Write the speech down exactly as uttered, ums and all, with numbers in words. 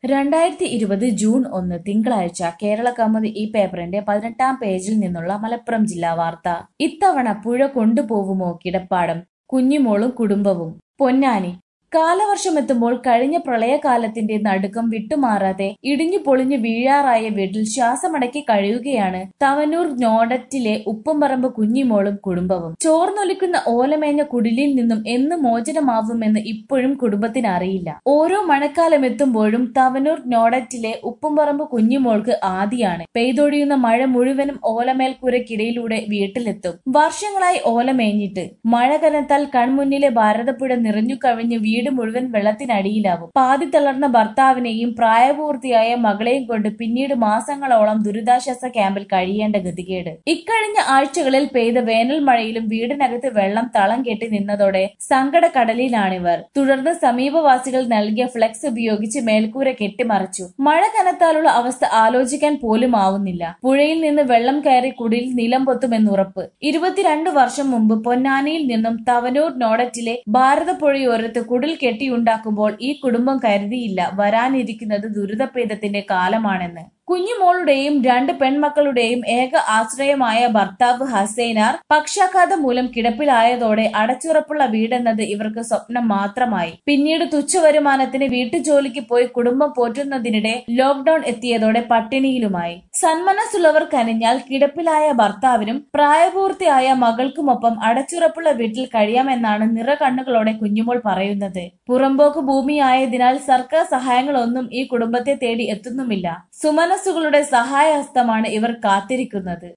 രണ്ടായിരത്തി ഇരുപത് ജൂൺ ഒന്ന് തിങ്കളാഴ്ച കേരളകൗമുദി ഈ പേപ്പറിന്റെ പതിനെട്ടാം പേജിൽ നിന്നുള്ള മലപ്പുറം ജില്ലാ വാർത്ത. ഇത്തവണ പുഴ കൊണ്ടുപോവുമോ കിടപ്പാടം, കുഞ്ഞിമോളും കുടുംബവും. പൊന്നാനി. കാലവർഷമെത്തുമ്പോൾ കഴിഞ്ഞ പ്രളയകാലത്തിന്റെ നടുക്കം വിട്ടുമാറാതെ ഇടിഞ്ഞു പൊളിഞ്ഞു വീഴാറായ വീട്ടിൽ ശ്വാസമടക്കി കഴിയുകയാണ് തവനൂർ നോഡറ്റിലെ ഉപ്പുംപറമ്പ് കുഞ്ഞിമോളും കുടുംബവും. ചോർന്നൊലിക്കുന്ന ഓലമേഞ്ഞ കുടിലിൽ നിന്നും എന്ന് മോചനമാവുമെന്ന് ഇപ്പോഴും കുടുംബത്തിന് അറിയില്ല. ഓരോ മഴക്കാലമെത്തുമ്പോഴും തവനൂർ നോഡറ്റിലെ ഉപ്പുംപറമ്പ് കുഞ്ഞിമോൾക്ക് ആദിയാണ്. പെയ്തൊഴിയുന്ന മഴ മുഴുവനും ഓലമേൽക്കൂരയ്ക്കിടയിലൂടെ വീട്ടിലെത്തും. വർഷങ്ങളായി ഓലമേഞ്ഞിട്ട് മഴ കനത്താൽ കൺമുന്നിലെ ഭാരതപ്പുഴ നിറഞ്ഞു കവിഞ്ഞ് വീട് മുഴുവൻ വെള്ളത്തിനടിയിലാവും. പാതി തളർന്ന ഭർത്താവിനെയും പ്രായപൂർത്തിയായ മകളെയും കൊണ്ട് പിന്നീട് മാസങ്ങളോളം ദുരിതാശ്വാസ ക്യാമ്പിൽ കഴിയേണ്ട ഗതികേട്. ഇക്കഴിഞ്ഞ ആഴ്ചകളിൽ പെയ്ത വേനൽ മഴയിലും വീടിനകത്ത് വെള്ളം തളം കെട്ടി നിന്നതോടെ സങ്കടക്കടലിലാണിവർ. തുടർന്ന് സമീപവാസികൾ നൽകിയ ഫ്ലെക്സ് ഉപയോഗിച്ച് മേൽക്കൂര കെട്ടിമറച്ചു. മഴ കനത്താലുള്ള അവസ്ഥ ആലോചിക്കാൻ പോലും ആവുന്നില്ല. പുഴയിൽ നിന്ന് വെള്ളം കയറി കുടിൽ നിലം പൊത്തുമെന്നുറപ്പ്. ഇരുപത്തിരണ്ട് വർഷം മുമ്പ് പൊന്നാനിയിൽ നിന്നും തവനൂർ നോഡറ്റിലെ ഭാരതപ്പുഴയോരത്ത് കുടിൽ കെട്ടിയുണ്ടാക്കുമ്പോൾ ഈ കുടുംബം കരുതിയില്ല വരാനിരിക്കുന്നത് ദുരിതപീഠത്തിന്റെ കാലമാണെന്ന്. കുഞ്ഞുമോളുടെയും രണ്ട് പെൺമക്കളുടെയും ഏക ആശ്രയമായ ഭർത്താവ് ഹസൈനാർ പക്ഷാഘാതം മൂലം കിടപ്പിലായതോടെ അടച്ചുറപ്പുള്ള വീടെന്നത് ഇവർക്ക് സ്വപ്നം മാത്രമായി. പിന്നീട് തുച്ഛവരുമാനത്തിന് വീട്ടുജോലിക്ക് പോയി കുടുംബം പോറ്റുന്നതിനിടെ ലോക്ഡൌൺ എത്തിയതോടെ പട്ടിണിയിലുമായി. സന്മനസ്സുള്ളവർ കനിഞ്ഞാൽ കിടപ്പിലായ ഭർത്താവിനും പ്രായപൂർത്തിയായ മകൾക്കുമൊപ്പം അടച്ചുറപ്പുള്ള വീട്ടിൽ കഴിയാമെന്നാണ് നിറകണ്ണുകളോടെ കുഞ്ഞുമോൾ പറയുന്നത്. പുറമ്പോക്ക് ഭൂമിയായതിനാൽ സർക്കാർ സഹായങ്ങളൊന്നും ഈ കുടുംബത്തെ തേടി എത്തുന്നുമില്ല. സുമനസ്സുകളുടെ സഹായഹസ്തമാണ് ഇവർ കാത്തിരിക്കുന്നത്.